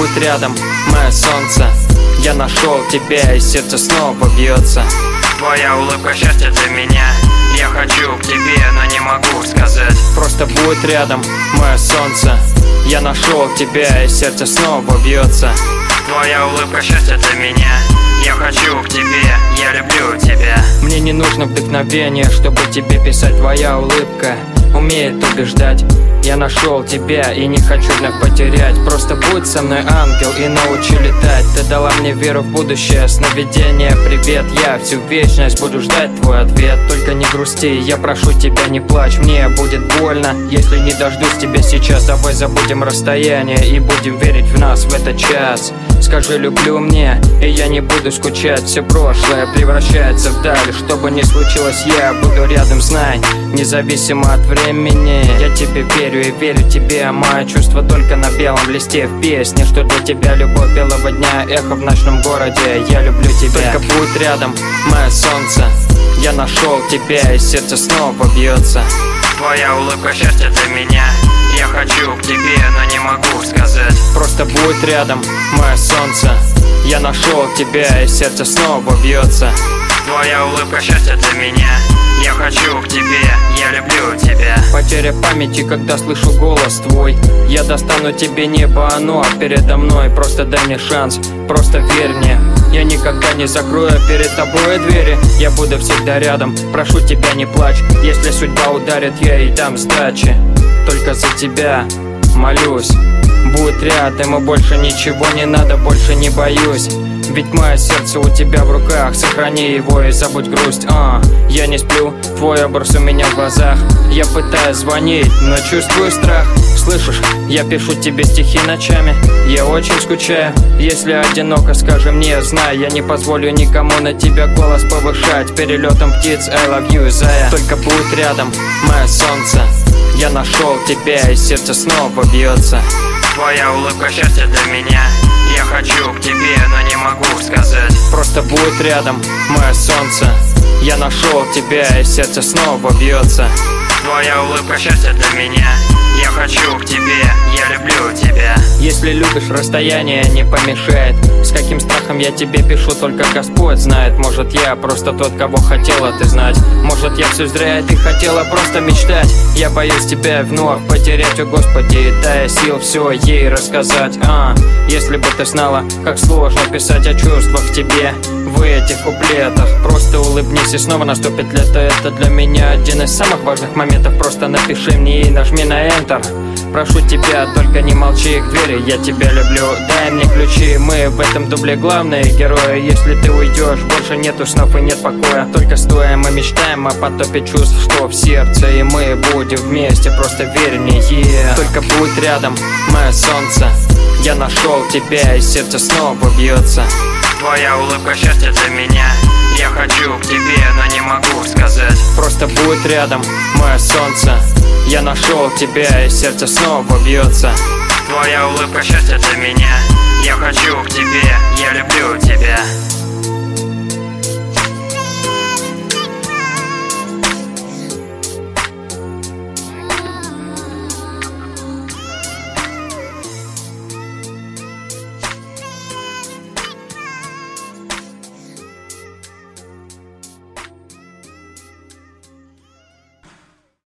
будь рядом, мое солнце. Я нашел тебя, и сердце снова бьется. Твоя улыбка счастья для меня. Я хочу к тебе, но не могу сказать. Просто будь рядом, мое солнце. Я нашел тебя, и сердце снова бьется. Твоя улыбка счастья для меня. Я хочу к тебе, я люблю тебя. Мне не нужно вдохновение, чтобы тебе писать. Твоя улыбка умеет убеждать. Я нашел тебя и не хочу вновь потерять. Просто будь со мной, ангел, и научи летать. Ты дала мне веру в будущее, сновидение, привет. Я всю вечность буду ждать твой ответ. Только не грусти, я прошу тебя, не плачь. Мне будет больно, если не дождусь тебя сейчас. Давай забудем расстояние и будем верить в нас в этот час. Скажи, люблю мне, и я не буду скучать. Все прошлое превращается в даль. Что бы ни случилось, я буду рядом, знай. Независимо от времени, я тебе верю и верю тебе. А мои чувства только на белом листе в песне, что для тебя любовь белого дня, эхо в ночном городе. Я люблю тебя, только будь рядом, мое солнце. Я нашел тебя, и сердце снова бьется. Твоя улыбка счастья для меня. Я хочу к тебе, но не могу сказать. Просто будь рядом, мое солнце. Я нашел тебя, и сердце снова бьется. Твоя улыбка счастья для меня. Я хочу к тебе, я люблю тебя. Потеря памяти, когда слышу голос твой. Я достану тебе небо, оно передо мной. Просто дай мне шанс, просто верь мне. Я никогда не закрою перед тобой двери. Я буду всегда рядом, прошу тебя, не плачь. Если судьба ударит, я ей дам сдачи. Только за тебя молюсь. Будь рядом, и больше ничего не надо, больше не боюсь. Ведь мое сердце у тебя в руках, сохрани его и забудь грусть. Я не сплю, твой образ у меня в глазах. Я пытаюсь звонить, но чувствую страх. Слышишь, я пишу тебе стихи ночами. Я очень скучаю, если одиноко, скажи мне, знай. Я не позволю никому на тебя голос повышать. Перелетом птиц, I love you, зая. Только будь рядом, мое солнце. Я нашел тебя, и сердце снова бьется. Твоя улыбка счастья для меня. Я хочу к тебе, но не могу сказать. Просто будь рядом, мое солнце. Я нашел тебя, и сердце снова бьется. Твоя улыбка счастья для меня. Я хочу к тебе, я люблю тебя. Если любишь, расстояние не помешает. С каким страхом я тебе пишу, только Господь знает. Может, я просто тот, кого хотела ты знать. Может, я все зря, и ты хотела просто мечтать. Я боюсь тебя вновь потерять, о Господи, дай сил все ей рассказать. Если бы ты знала, как сложно писать о чувствах к тебе в этих куплетах. Просто улыбнись, и снова наступит лето. Это для меня один из самых важных моментов. Просто напиши мне и нажми на Enter. Прошу тебя, только не молчи к двери. Я тебя люблю, дай мне ключи. Мы в этом дубле главные герои. Если ты уйдешь, больше нету снов и нет покоя. Только стоя мы мечтаем о потопе чувств, что в сердце. И мы будем вместе, просто верь мне, Только будь рядом, мое солнце. Я нашел тебя, и сердце снова бьется. Твоя улыбка счастья для меня. Я хочу к тебе, но не могу сказать. Просто будь рядом, мое солнце. Я нашел тебя, и сердце снова бьется. Твоя улыбка счастья для меня. Я хочу к тебе, я люблю тебя.